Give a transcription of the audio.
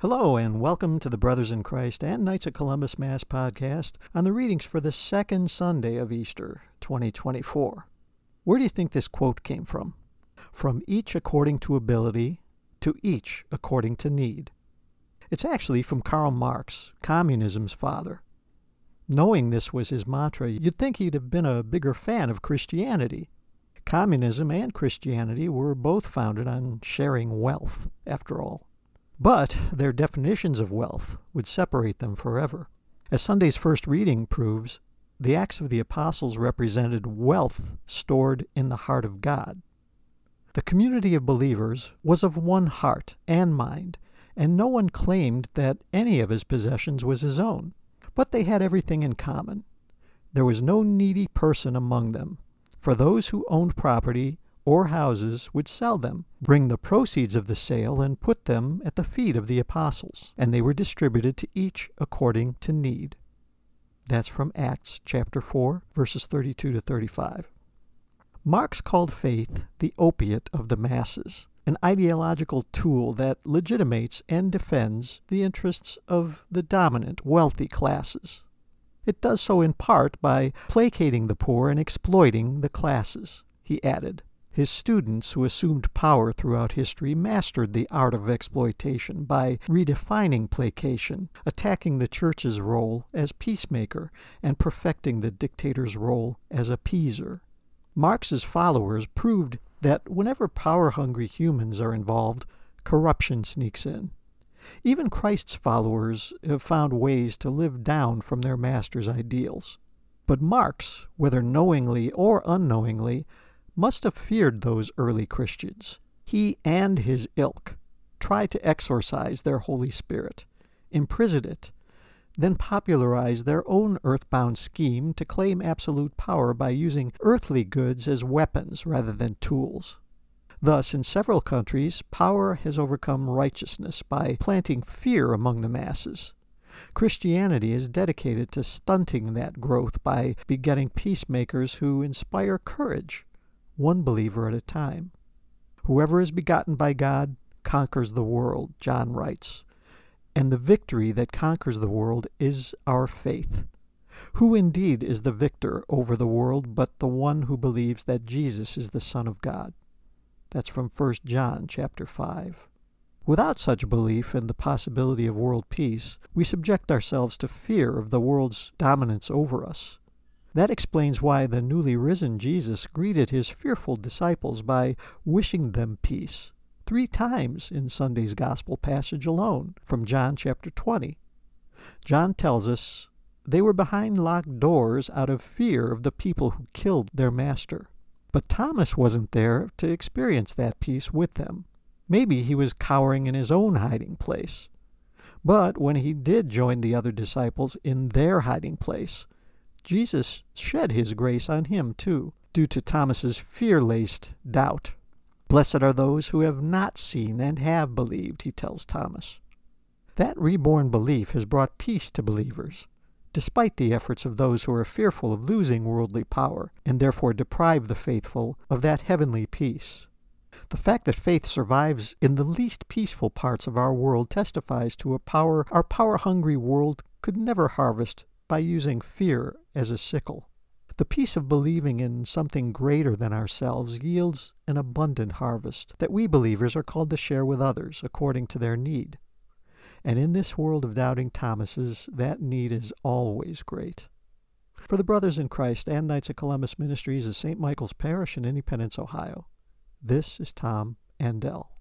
Hello, and welcome to the Brothers in Christ and Knights of Columbus Mass podcast on the readings for the second Sunday of Easter, 2024. Where do you think this quote came from? From each according to ability, to each according to need. It's actually from Karl Marx, communism's father. Knowing this was his mantra, you'd think he'd have been a bigger fan of Christianity. Communism and Christianity were both founded on sharing wealth, after all. But their definitions of wealth would separate them forever. As Sunday's first reading proves, the Acts of the Apostles represented wealth stored in the heart of God. The community of believers was of one heart and mind, and no one claimed that any of his possessions was his own, but they had everything in common. There was no needy person among them, for those who owned property or houses would sell them, bring the proceeds of the sale, and put them at the feet of the apostles, and they were distributed to each according to need. That's from Acts chapter 4, verses 32 to 35. Marx called faith the opiate of the masses, an ideological tool that legitimates and defends the interests of the dominant, wealthy classes. It does so in part by placating the poor and exploiting the classes, he added. His students, who assumed power throughout history, mastered the art of exploitation by redefining placation, attacking the church's role as peacemaker, and perfecting the dictator's role as appeaser. Marx's followers proved that whenever power-hungry humans are involved, corruption sneaks in. Even Christ's followers have found ways to live down from their master's ideals. But Marx, whether knowingly or unknowingly, must have feared those early Christians. He and his ilk tried to exorcise their Holy Spirit, imprison it, then popularize their own earthbound scheme to claim absolute power by using earthly goods as weapons rather than tools. Thus, in several countries, power has overcome righteousness by planting fear among the masses. Christianity is dedicated to stunting that growth by begetting peacemakers who inspire courage, one believer at a time. Whoever is begotten by God conquers the world, John writes, and the victory that conquers the world is our faith. Who indeed is the victor over the world but the one who believes that Jesus is the Son of God? That's from 1 John chapter 5. Without such belief in the possibility of world peace, we subject ourselves to fear of the world's dominance over us. That explains why the newly risen Jesus greeted his fearful disciples by wishing them peace 3 times in Sunday's Gospel passage alone, from John chapter 20. John tells us they were behind locked doors out of fear of the people who killed their master. But Thomas wasn't there to experience that peace with them. Maybe he was cowering in his own hiding place. But when he did join the other disciples in their hiding place, Jesus shed his grace on him, too, due to Thomas's fear-laced doubt. Blessed are those who have not seen and have believed, he tells Thomas. That reborn belief has brought peace to believers, despite the efforts of those who are fearful of losing worldly power, and therefore deprive the faithful of that heavenly peace. The fact that faith survives in the least peaceful parts of our world testifies to a power our power-hungry world could never harvest by using fear as a sickle. The peace of believing in something greater than ourselves yields an abundant harvest that we believers are called to share with others according to their need. And in this world of doubting Thomases, that need is always great. For the Brothers in Christ and Knights of Columbus Ministries of St. Michael's Parish in Independence, Ohio, this is Tom Andel.